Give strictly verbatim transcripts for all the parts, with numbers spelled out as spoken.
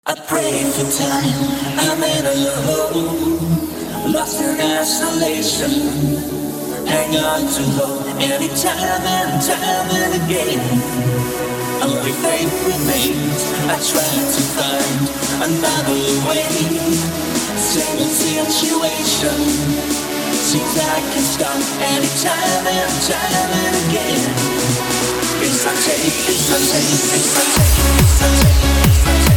I pray for time, I'm in alone, lost in isolation. Hang on too low, anytime and time and again. Only faith remains, I try to find another way. Same situation, seems I can stop anytime and time and again. It's a take, it's a take, it's a take, it's a take, it's a take.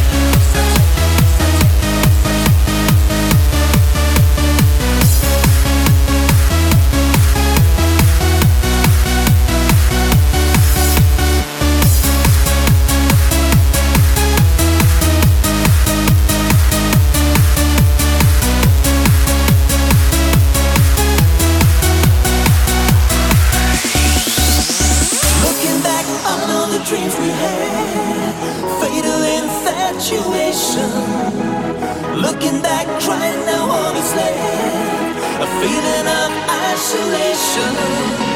Dreams we had, fatal infatuation. Looking back, trying now all is left, a feeling of isolation.